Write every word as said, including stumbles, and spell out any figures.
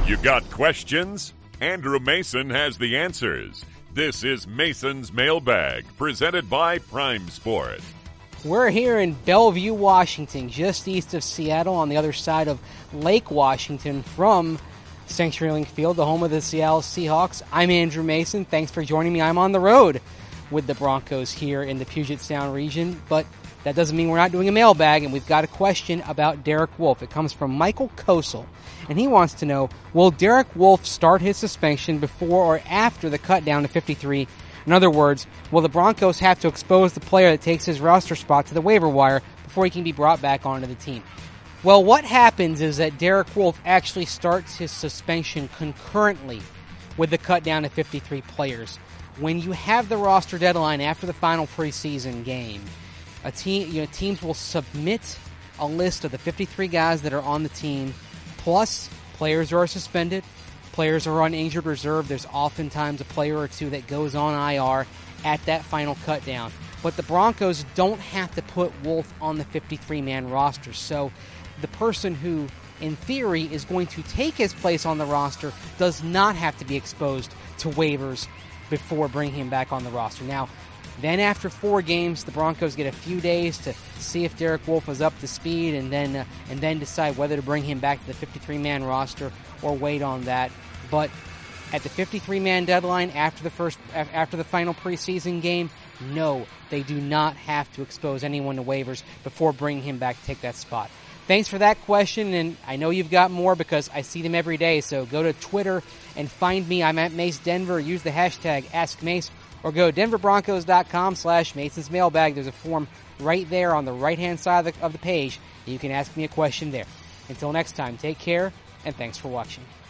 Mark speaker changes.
Speaker 1: You got questions? Andrew Mason has the answers. This is Mason's Mailbag, presented by Prime Sport.
Speaker 2: We're here in Bellevue, Washington, just east of Seattle on the other side of Lake Washington from CenturyLink Field, the home of the Seattle Seahawks. I'm Andrew Mason. Thanks for joining me. I'm on the road with the Broncos here in the Puget Sound region, but that doesn't mean we're not doing a mailbag, and we've got a question about Derek Wolfe. It comes from Michael Kosel, and he wants to know, will Derek Wolfe start his suspension before or after the cut down to fifty-three? In other words, will the Broncos have to expose the player that takes his roster spot to the waiver wire before he can be brought back onto the team? Well, what happens is that Derek Wolfe actually starts his suspension concurrently with the cut down to fifty-three players. When you have the roster deadline after the final preseason game, a team, you know, teams will submit a list of the fifty-three guys that are on the team, plus players who are suspended, players who are on injured reserve. There's oftentimes a player or two that goes on I R at that final cut down. But the Broncos don't have to put Wolfe on the fifty-three man roster. So the person who, in theory, is going to take his place on the roster does not have to be exposed to waivers before bringing him back on the roster. Now, then after four games, the Broncos get a few days to see if Derek Wolfe is up to speed, and then uh, and then decide whether to bring him back to the fifty-three man roster or wait on that. But at the fifty-three man deadline after the first after the final preseason game, no, they do not have to expose anyone to waivers before bringing him back to take that spot. Thanks for that question, and I know you've got more because I see them every day, so go to Twitter and find me. I'm at Mace Denver. Use the hashtag AskMace, or go denverbroncos.com slash Mason's Mailbag. There's a form right there on the right-hand side of the, of the page. You can ask me a question there. Until next time, take care, and thanks for watching.